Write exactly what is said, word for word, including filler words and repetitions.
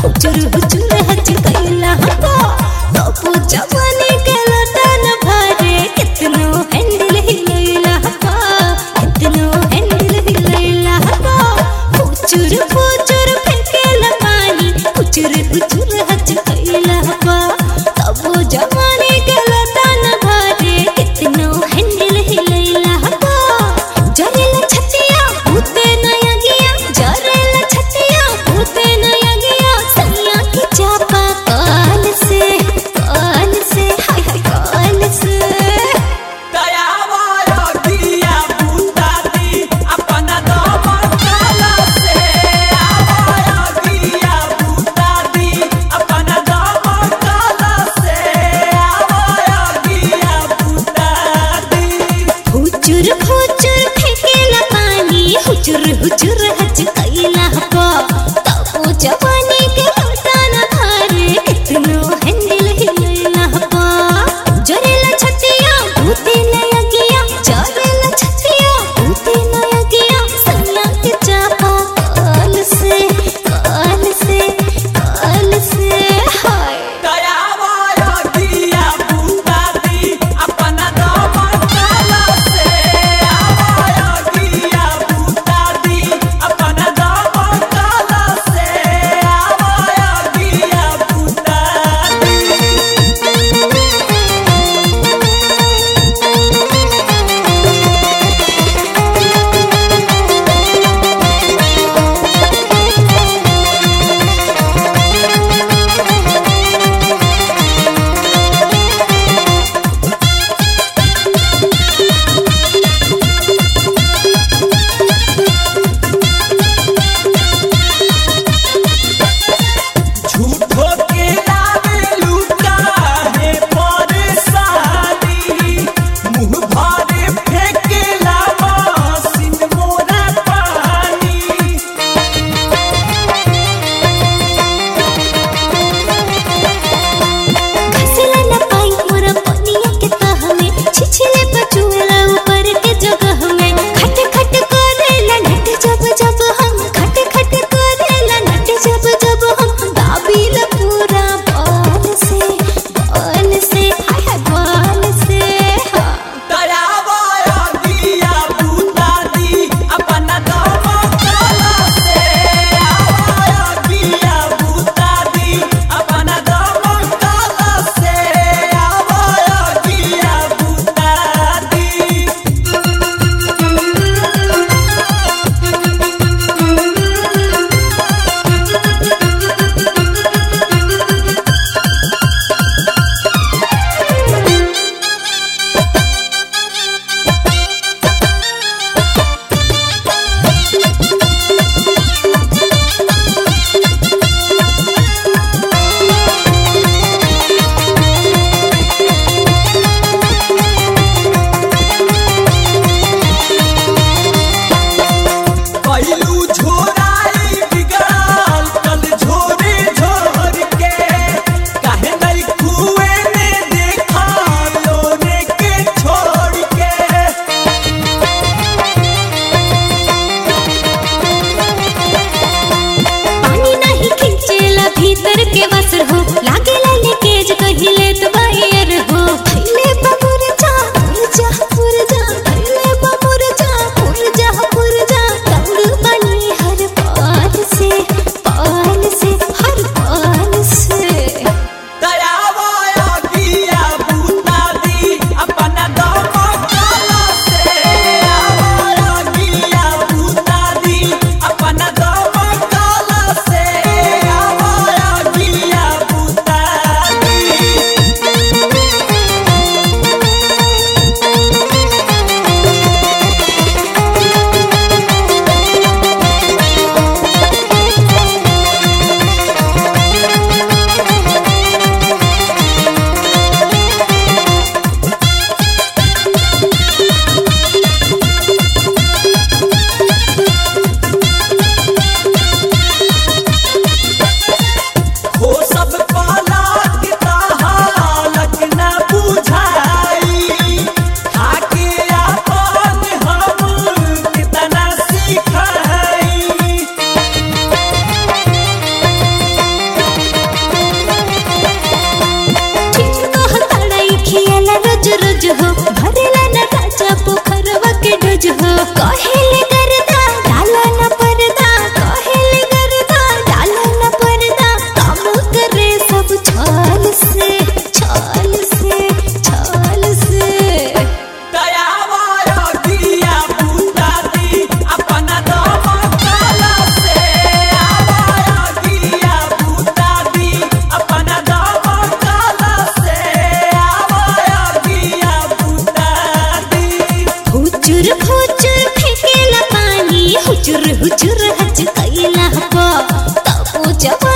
हुचुर हुचुर हच कैला को तबो जवानी के लटन भरे कितनो हैंडल हिलैला को कितनो हैंडल हिलैला को हुचुर हुचुर फेंकेला पानी हुचुर हुचुर हच कैला को तबो जवानी के लटन भरे कितनो हैंडल हिलैला को जरेला छतिया भूते नया गया जरेला छतिया भूते नया गया सैया की चापा काल से काल से हाय हाय काल से दया वाला दिया बूता दी अपना दम काला से आवाया दिया बूता दी अपना दम काला से आवाया दिया बूता दी हुचुर हुचुर फेंकेला पानी हुचुर हुचुर हच कैला को तबो जवानी के लौटाना भरे कितनो हैंडल हिलैला को जरेला छतिया भूते नया गया जरेला छतिया भूते नया गया सैया के चापा काल से काल से काल से हाय दया वाला दिया बूता दी अपना दम काला से आवाया दिया बूता दी अपना दम काला से हो भरेला न राजा पोखरवा के डोज हो कहेले करदा डाला न पर्दा कहेले करदा डाला न पर्दा काम करे सब छाल से छाल से छाल से दयावाया दिया बूता दी अपना दमकला से आवाया दिया बूता दी अपना दमकला से आवाया दिया बूता दी हुचुर हुचुर फेंकेला पानी हुचुर हुचुर हच कैला पा तपो जवा